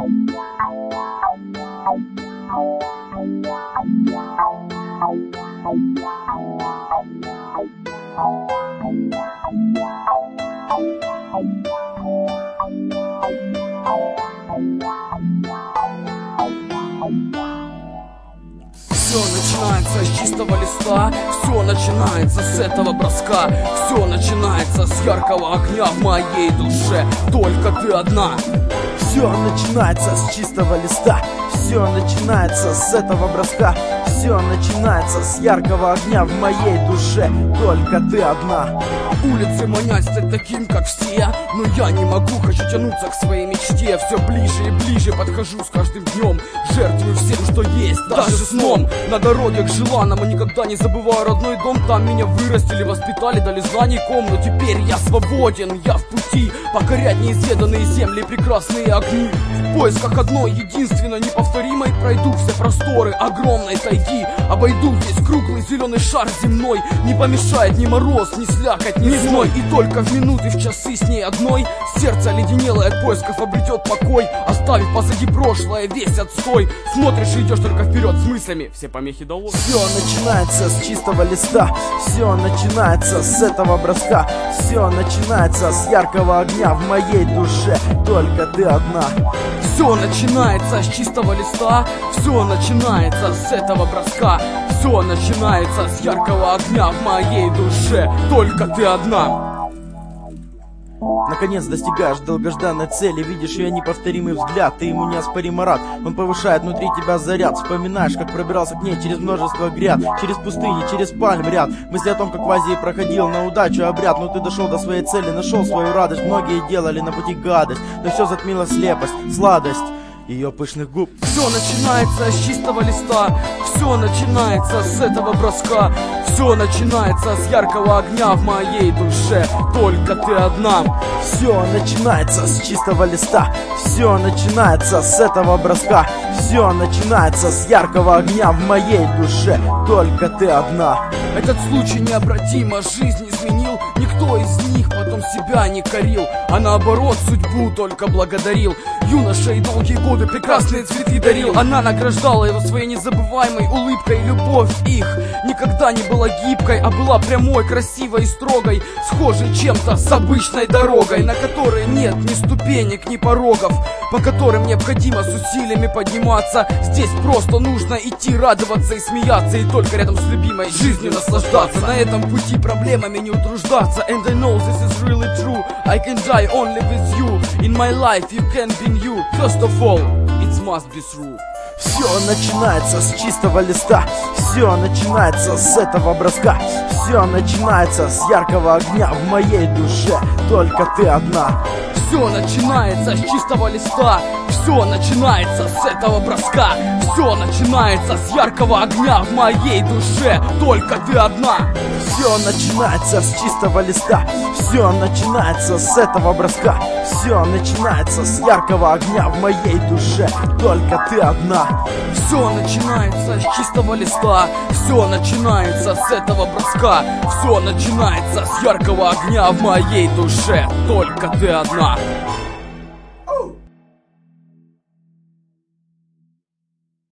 Все начинается с чистого листа, все начинается с этого броска, все начинается с яркого огня в моей душе, только ты одна. Все начинается с чистого листа, все начинается с этого броска, все начинается с яркого огня в моей душе, только ты одна. Улицы манят стать таким, как все, но я не могу, хочу тянуться к своей мечте. Все ближе и ближе подхожу с каждым днем, жертвую всем, что есть, даже сном. На дороге к желанному никогда не забываю родной дом. Там меня вырастили, воспитали, дали знаний ком. Но теперь я свободен, я в пути покорять неизведанные земли, прекрасные огни. В поисках одной единственной неповторимой пройду все просторы огромной тайги. Обойду весь круглый зеленый шар земной. Не помешает ни мороз, ни слякоть, ни зной. И только в минуты, в часы с ней одной сердце оледенелое от поисков обретет покой, оставив позади прошлое весь отстой. Смотришь и идешь только вперед с мыслями, все помехи долой. Все начинается с чистого листа, все начинается с этого броска, все начинается с яркого огня в моей душе, только ты одна. Все начинается с чистого листа, все начинается с этого броска, все начинается с яркого огня в моей душе, только ты одна. Наконец достигаешь долгожданной цели, видишь ее неповторимый взгляд, ты ему неоспоримо рад. Он повышает внутри тебя заряд, вспоминаешь, как пробирался к ней через множество гряд, через пустыни, через пальм ряд. Мысли о том, как в Азии проходил на удачу обряд, но ты дошел до своей цели, нашел свою радость. Многие делали на пути гадость, но все затмила слепость, сладость ее пышных губ. Все начинается с чистого листа, все начинается с этого броска, все начинается с яркого огня в моей душе, только ты одна. Все начинается с чистого листа, все начинается с этого броска, все начинается с яркого огня в моей душе, только ты одна. Этот случай необратимо жизнь изменил, никто из них потом себя не корил, а наоборот судьбу только благодарил. Юноша и долгие годы прекрасные цветы дарил, она награждала его своей незабываемой улыбкой. Любовь их никогда не была гибкой, а была прямой, красивой и строгой, схожей чем-то с обычной дорогой, на которой нет ни ступенек, ни порогов, по которым необходимо с усилиями подниматься. Здесь просто нужно идти, радоваться и смеяться, и только рядом с любимой жизнью наслаждаться. На этом пути проблемами не утруждаться. And I know this is really true, I can die only with you. In my life you can be new. First of all, it must be true. Все начинается с чистого листа, все начинается с этого броска, все начинается с яркого огня в моей душе, только ты одна. Все начинается с чистого листа, все начинается с этого броска, все начинается с яркого огня в моей душе, только ты одна. Все начинается с чистого листа, все начинается с этого броска, все начинается с яркого огня в моей душе, только ты одна. Все начинается с чистого листа, все начинается с этого броска, все начинается с яркого огня в моей душе, только ты одна.